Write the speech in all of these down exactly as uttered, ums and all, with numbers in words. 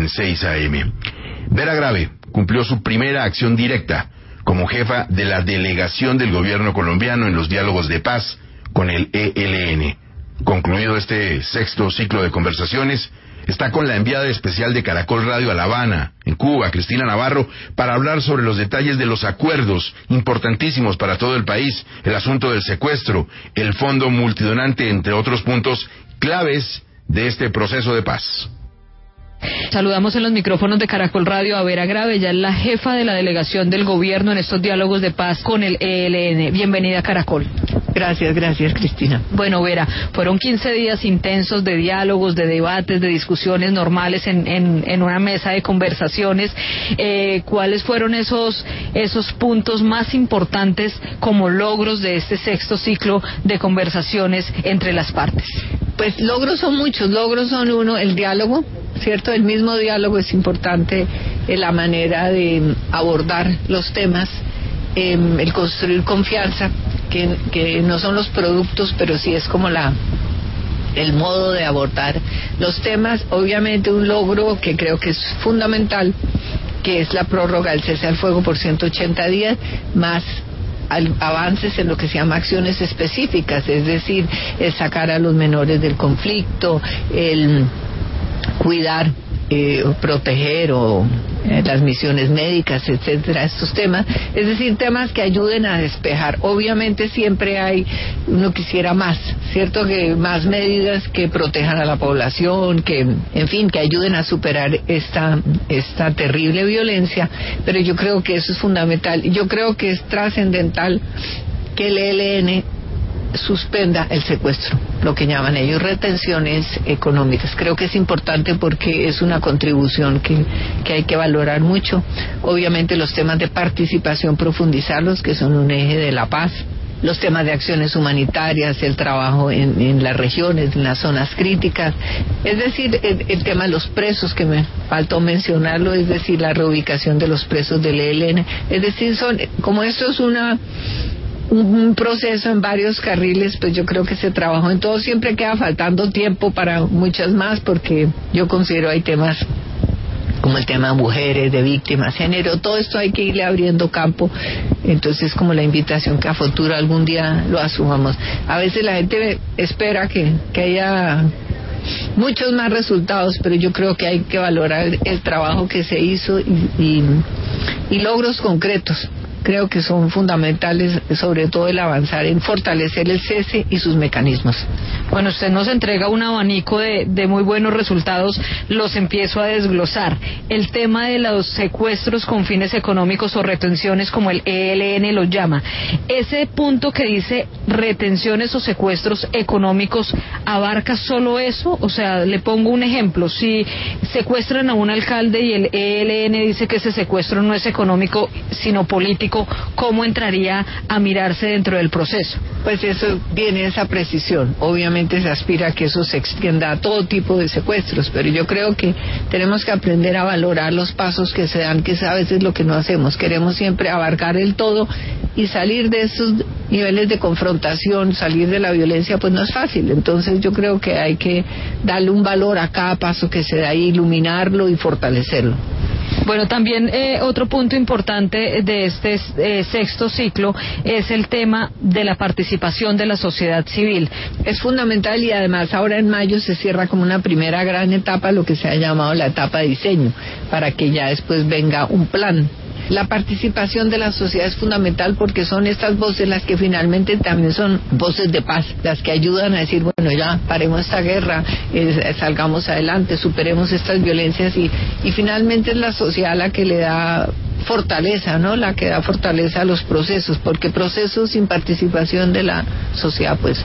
en seis A M. Vera Grave cumplió su primera acción directa como jefa de la delegación del gobierno colombiano en los diálogos de paz con el E L N. Concluido este sexto ciclo de conversaciones, está con la enviada especial de Caracol Radio a La Habana, en Cuba, Cristina Navarro, para hablar sobre los detalles de los acuerdos importantísimos para todo el país, el asunto del secuestro, el fondo multidonante, entre otros puntos claves de este proceso de paz. Saludamos en los micrófonos de Caracol Radio a Vera Grave, ella es la jefa de la delegación del gobierno en estos diálogos de paz con el E L N. Bienvenida a Caracol. Gracias, gracias, Cristina. Bueno, Vera, fueron quince días intensos de diálogos, de debates, de discusiones normales en, en, en una mesa de conversaciones. Eh, ¿Cuáles fueron esos, esos puntos más importantes como logros de este sexto ciclo de conversaciones entre las partes? Pues logros son muchos. Logros son uno, el diálogo, ¿cierto? El mismo diálogo es importante en la manera de abordar los temas, eh, el construir confianza, que, que no son los productos, pero sí es como la el modo de abordar los temas. Obviamente un logro que creo que es fundamental, que es la prórroga del cese al fuego por ciento ochenta días, más avances en lo que se llama acciones específicas, es decir, el sacar a los menores del conflicto, el cuidar, eh, o proteger o eh, las misiones médicas, etcétera, estos temas, es decir, temas que ayuden a despejar. Obviamente siempre hay, uno quisiera más, cierto, que más medidas que protejan a la población, que, en fin, que ayuden a superar esta esta terrible violencia, pero yo creo que eso es fundamental. Yo creo que es trascendental que el E L N suspenda el secuestro, lo que llaman ellos retenciones económicas. Creo que es importante porque es una contribución que, que hay que valorar mucho. Obviamente los temas de participación, profundizarlos, que son un eje de la paz. Los temas de acciones humanitarias, el trabajo en, en las regiones, en las zonas críticas, es decir, el, el tema de los presos, que me faltó mencionarlo, es decir, la reubicación de los presos del E L N, es decir, son, como esto es una un proceso en varios carriles, pues yo creo que se trabajó en todo. Siempre queda faltando tiempo para muchas más, porque yo considero hay temas como el tema de mujeres, de víctimas, género, todo esto hay que irle abriendo campo. Entonces, como la invitación que a futuro algún día lo asumamos. A veces la gente espera que, que haya muchos más resultados, pero yo creo que hay que valorar el trabajo que se hizo y, y, y logros concretos. Creo que son fundamentales, sobre todo el avanzar en fortalecer el cese y sus mecanismos. Bueno, usted nos entrega un abanico de, de muy buenos resultados, los empiezo a desglosar. El tema de los secuestros con fines económicos o retenciones, como el E L N lo llama, ese punto que dice retenciones o secuestros económicos, ¿abarca solo eso? O sea, le pongo un ejemplo: si secuestran a un alcalde y el E L N dice que ese secuestro no es económico sino político, ¿cómo entraría a mirarse dentro del proceso? Pues eso viene esa precisión. Obviamente se aspira a que eso se extienda a todo tipo de secuestros, pero yo creo que tenemos que aprender a valorar los pasos que se dan, que es a veces lo que no hacemos. Queremos siempre abarcar el todo y salir de esos niveles de confrontación, salir de la violencia, pues no es fácil. Entonces yo creo que hay que darle un valor a cada paso que se da y iluminarlo y fortalecerlo. Bueno, también eh, otro punto importante de este eh, sexto ciclo es el tema de la participación de la sociedad civil. Es fundamental, y además ahora en mayo se cierra como una primera gran etapa, lo que se ha llamado la etapa de diseño, para que ya después venga un plan. La participación de la sociedad es fundamental porque son estas voces las que finalmente también son voces de paz, las que ayudan a decir, bueno, ya paremos esta guerra, eh, salgamos adelante, superemos estas violencias, y, y finalmente es la sociedad la que le da fortaleza, ¿no? La que da fortaleza a los procesos, porque procesos sin participación de la sociedad, pues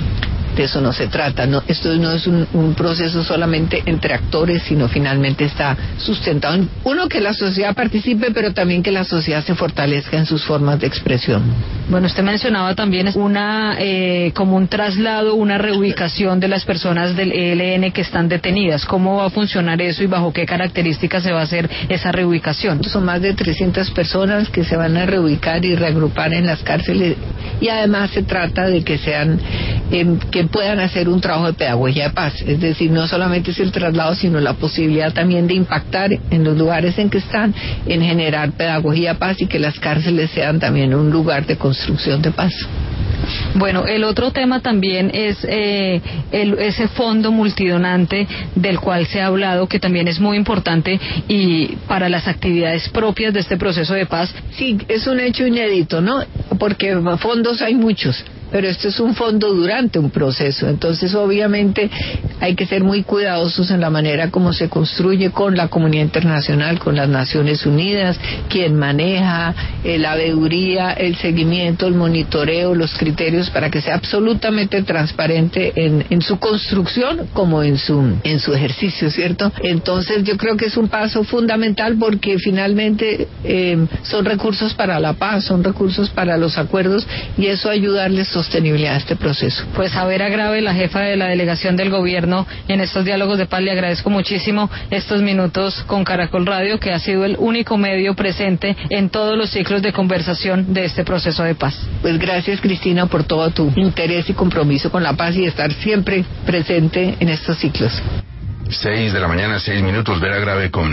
de eso no se trata, no, esto no es un, un proceso solamente entre actores, sino finalmente está sustentado en, uno, que la sociedad participe, pero también que la sociedad se fortalezca en sus formas de expresión. Bueno, usted mencionaba también una eh, como un traslado, una reubicación de las personas del E L N que están detenidas. ¿Cómo va a funcionar eso y bajo qué características se va a hacer esa reubicación? Son más de trescientas personas que se van a reubicar y reagrupar en las cárceles, y además se trata de que sean eh, que puedan hacer un trabajo de pedagogía de paz. Es decir, no solamente es el traslado, sino la posibilidad también de impactar en los lugares en que están, en generar pedagogía de paz y que las cárceles sean también un lugar de construcción de paz. Bueno, el otro tema también es eh, el, ese fondo multidonante del cual se ha hablado, que también es muy importante y para las actividades propias de este proceso de paz. Sí, es un hecho inédito, ¿no? Porque fondos hay muchos, pero este es un fondo durante un proceso, entonces obviamente hay que ser muy cuidadosos en la manera como se construye con la comunidad internacional, con las Naciones Unidas, quien maneja eh, la veeduría, el seguimiento, el monitoreo, los criterios para que sea absolutamente transparente en, en su construcción como en su, en su ejercicio, ¿cierto? Entonces yo creo que es un paso fundamental porque finalmente eh, son recursos para la paz, son recursos para los acuerdos y eso ayudarles sostenibilidad a este proceso. Pues a Vera Grave, la jefa de la delegación del gobierno en estos diálogos de paz, le agradezco muchísimo estos minutos con Caracol Radio, que ha sido el único medio presente en todos los ciclos de conversación de este proceso de paz. Pues gracias, Cristina, por todo tu interés y compromiso con la paz y estar siempre presente en estos ciclos. Seis de la mañana, seis minutos, Vera Grave con